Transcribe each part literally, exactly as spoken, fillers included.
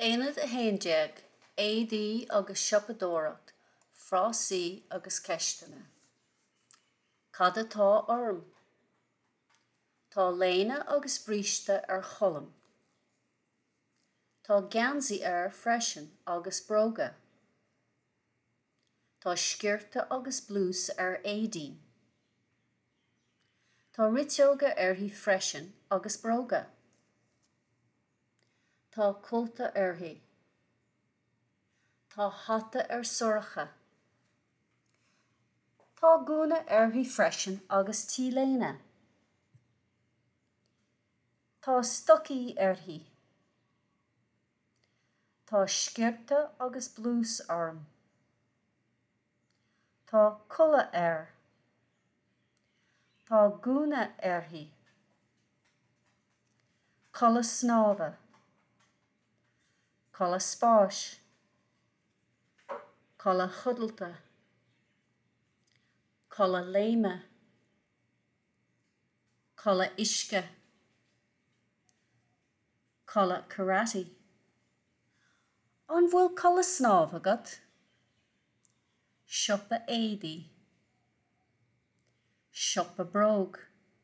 Éanad a héindeag, A D agus siopadóireacht, Frosaí agus Ceistena. Cad atá orm. Tá léine agus bríste ar cholam. Tá geansaí ar freisin agus bróga. Tá sciorta agus blús ar éidín. Tá riteoga arthaí freisin agus bróga. Tá culta arthaí. Tá hata ar soracha. Tá gúna arthaí freisin agus tíléine. Tá stocaí arthaí. Tá sciorta agus blús orm. Tá cula air. Tá gúna arthaí. Cula snámha. Cula spáis. Cula chudalta. Cula léime. Cula isce. Cula karate. An bhfuil cula snámh agat? Siopa éidí. Siopa bróg.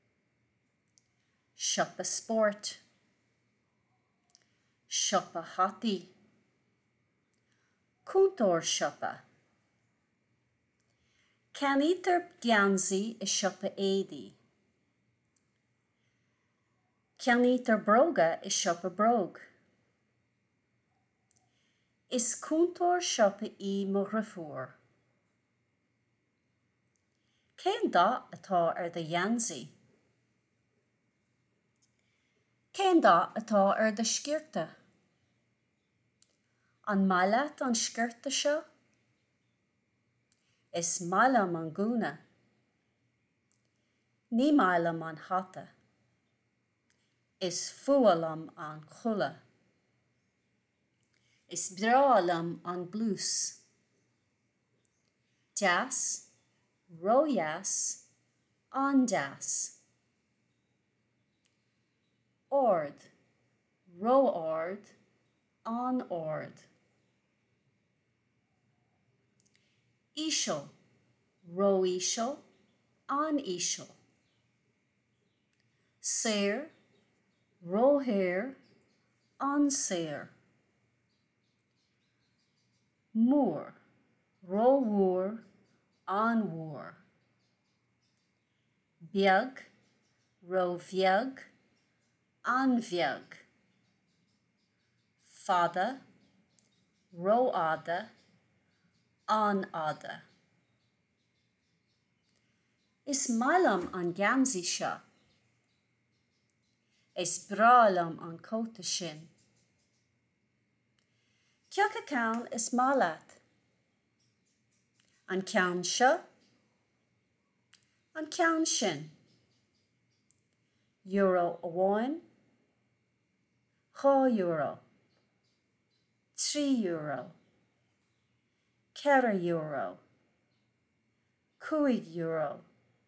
Siopa sport. Siopa hataí. Cúntóir siopa. Ceannítar geansaí is siopa éidí. Ceannítar bróga is siopa bróg. Is cúntóir siopa í mo ghriofóir. Cén dá atá ar de geansaí? Cén dá atá ar de sciorta? An maileat an sciorta seo? Is mailam an gúna. Ní mailam an hata. Is fualam an chula. Is brálam an blús. Deas, róheas, an deas. Ord, róord, an ord. Ísio, róísio, an ísio. Saor, róthair, an saor. Mór, rómhór, an mhór. Beag, róbheag, an bheag. Fada, róada, an ada. Is mailam an geansaí seo. Is brálam an cóta sin. Ceacha ceann is málaat. An ceann seo. An ceann sin. Euro amháin. Dhá euro. Trí euro. Ceithre euro. Cúig euro.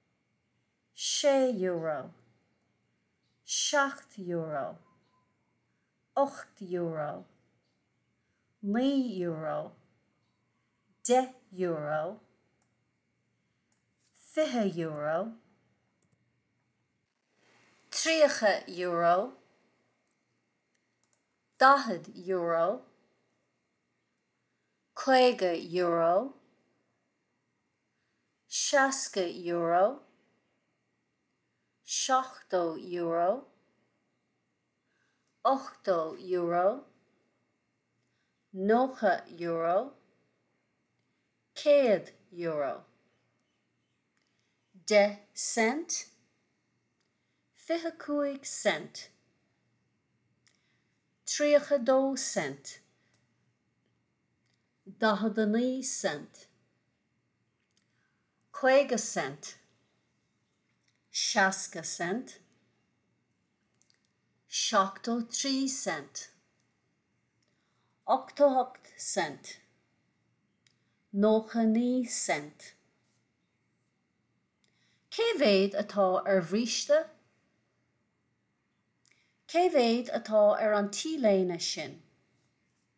Sé euro. Seacht euro. Ocht euro. Ní euro. De euro. Fiche euro. Tríocha euro. Dahad euro. Cuige euro. Seasca euro. Seachtó euro. Ochtó euro. Nócha euro. Céad euro. De cent. Fiche cúig cent. Tríocha dó cent. Dahadaní cent. Cuige cent. Seasca cent. Seachtó trí cent. Ochtohocht cent. Nócha ní cent. Cé bhéad atá ar bhríste? Cé bhéad atá ar an tíléine sin?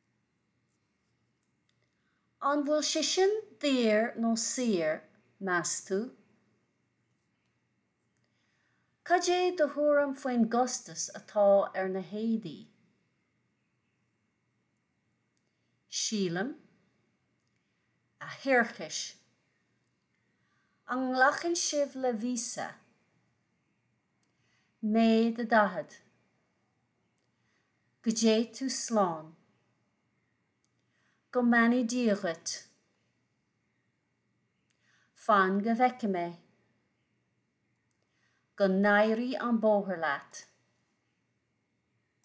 An bhfuil sé sin dír nó sir meas tú. Cad é do thuairim faoin gostas atá ar na héadaí? Sílim, a thuircis, an nglachann sibh le víosa, méad a dahad, go dé tú sláán, go manaí díogat, fan go bhfeice mé, go n-éirí an bóthar leat.